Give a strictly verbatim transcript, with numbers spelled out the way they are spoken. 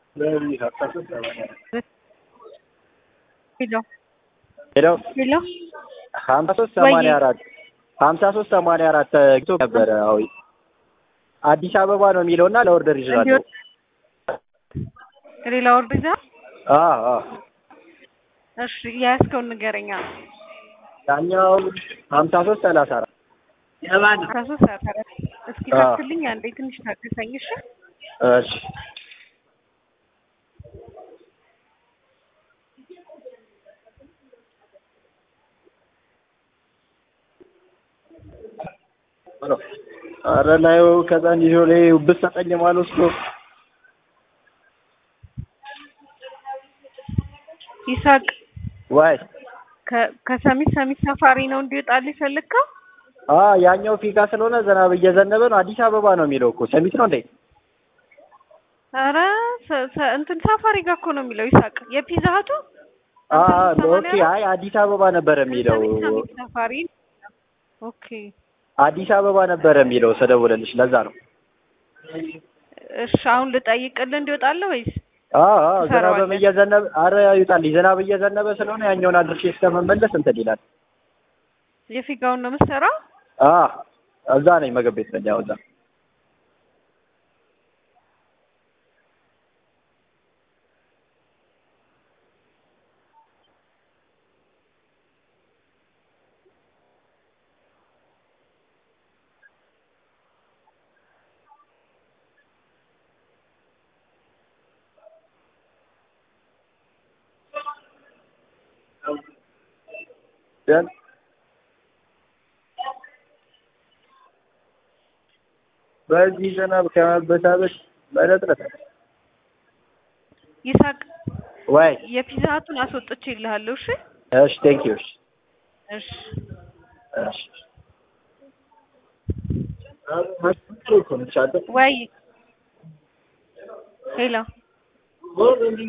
ሄሎ ሄሎ ሄሎ ሀምሳ ሶስት ሰማንያ አራት ሀምሳ ሶስት ሰማንያ አራት ጊዜ ነበረ። አዎ አዲስ አበባ ነው የሚለውና ለኦርደር ይችላል። ሌላ ኦርደር ይዛ አዎ አዎ እሺ ያስከው ንገረኛ። ያኛው ሀምሳ ሶስት ሰላሳ አራት የማን ሀምሳ ሶስት ሰላሳ አራት እስኪ ታክልኝ አንዴ ትንሽ ታገሰኝ። እሺ እሺ ኧረ ላይ ከዛ እንዲህ ላይ ብትሰጠኝ ማለት ነው። ይሳቅ ዋይ ከሰሚት ሰሚት ሰፋሪ ነው እንዲወጣልኝ ፈልገው። አ ያኛው ፊጋ ስለሆነ ዝናብ እየዘነበ ነው። አዲስ አበባ ነው የሚለው እኮ ሰሚት ነው እንዴ? ኧረ እንትን ሰፋሪ ጋር እኮ ነው የሚለው ይሳቅ የፒዛ ሀቱ። አ ኦኬ አይ አዲስ አበባ ነበር የሚለው። ሰሚት ሰፋሪ ኦኬ አዲስ አበባ ነበር የሚለው ስደውልልሽ ለዛ ነው። እሺ አሁን ልጠይቅልህ እንዲወጣልህ ወይስ? አዎ አዎ ዝናብ እየዘነበ ኧረ ይውጣልኝ። ዝናብ እየዘነበ ስለሆነ ያኛውን አድርሼ እስከመመለስ እንትን ይላል። የፊጋውን ነው የምትሰራው? አዎ እዛ ነኝ ምግብ ቤት ነኝ። ያው እዛ ደን በዚህ ዝናብ ከመበሳበስ በለጥረት ይሳቅ ወይ የፒዛ ሀቱን አስወጥቼልሃለሁ። እሺ እሺ ቴንክ ዩ እሺ እሺ ወይ ሄሎ